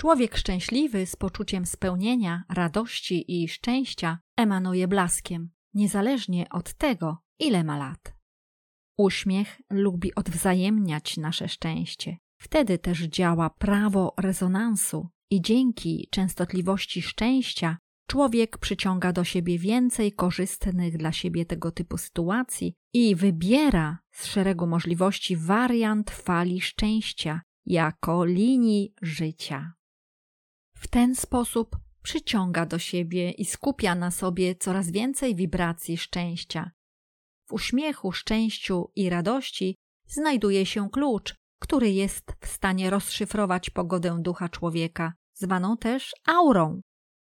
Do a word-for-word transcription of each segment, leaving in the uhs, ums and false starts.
Człowiek szczęśliwy z poczuciem spełnienia, radości i szczęścia emanuje blaskiem, niezależnie od tego, ile ma lat. Uśmiech lubi odwzajemniać nasze szczęście. Wtedy też działa prawo rezonansu i dzięki częstotliwości szczęścia człowiek przyciąga do siebie więcej korzystnych dla siebie tego typu sytuacji i wybiera z szeregu możliwości wariant fali szczęścia jako linii życia. W ten sposób przyciąga do siebie i skupia na sobie coraz więcej wibracji szczęścia. W uśmiechu, szczęściu i radości znajduje się klucz, który jest w stanie rozszyfrować pogodę ducha człowieka, zwaną też aurą.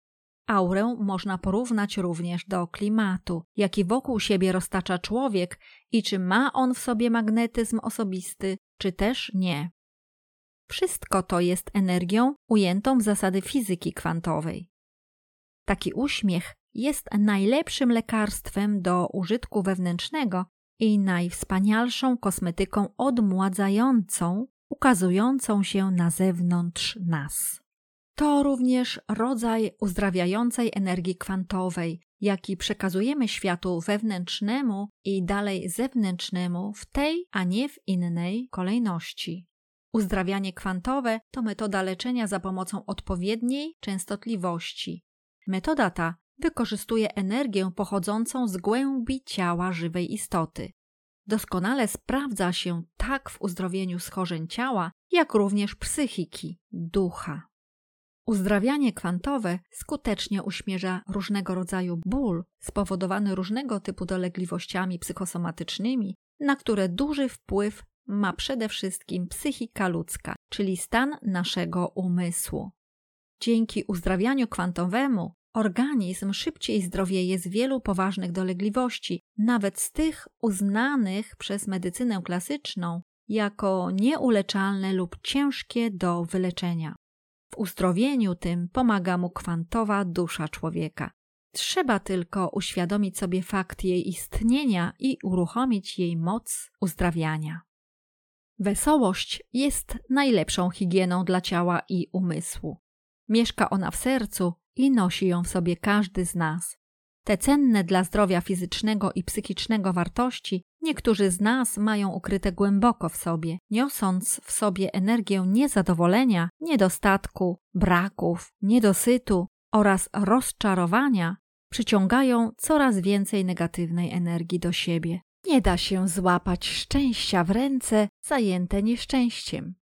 Aurę można porównać również do klimatu, jaki wokół siebie roztacza człowiek i czy ma on w sobie magnetyzm osobisty, czy też nie. Wszystko to jest energią ujętą w zasady fizyki kwantowej. Taki uśmiech jest najlepszym lekarstwem do użytku wewnętrznego i najwspanialszą kosmetyką odmładzającą, ukazującą się na zewnątrz nas. To również rodzaj uzdrawiającej energii kwantowej, jaki przekazujemy światu wewnętrznemu i dalej zewnętrznemu w tej, a nie w innej kolejności. Uzdrawianie kwantowe to metoda leczenia za pomocą odpowiedniej częstotliwości. Metoda ta wykorzystuje energię pochodzącą z głębi ciała żywej istoty. Doskonale sprawdza się tak w uzdrowieniu schorzeń ciała, jak również psychiki, ducha. Uzdrawianie kwantowe skutecznie uśmierza różnego rodzaju ból spowodowany różnego typu dolegliwościami psychosomatycznymi, na które duży wpływ ma przede wszystkim psychika ludzka, czyli stan naszego umysłu. Dzięki uzdrawianiu kwantowemu organizm szybciej zdrowieje z wielu poważnych dolegliwości, nawet z tych uznanych przez medycynę klasyczną jako nieuleczalne lub ciężkie do wyleczenia. W uzdrowieniu tym pomaga mu kwantowa dusza człowieka. Trzeba tylko uświadomić sobie fakt jej istnienia i uruchomić jej moc uzdrawiania. Wesołość jest najlepszą higieną dla ciała i umysłu. Mieszka ona w sercu i nosi ją w sobie każdy z nas. Te cenne dla zdrowia fizycznego i psychicznego wartości niektórzy z nas mają ukryte głęboko w sobie, niosąc w sobie energię niezadowolenia, niedostatku, braków, niedosytu oraz rozczarowania, przyciągają coraz więcej negatywnej energii do siebie. Nie da się złapać szczęścia w ręce zajęte nieszczęściem.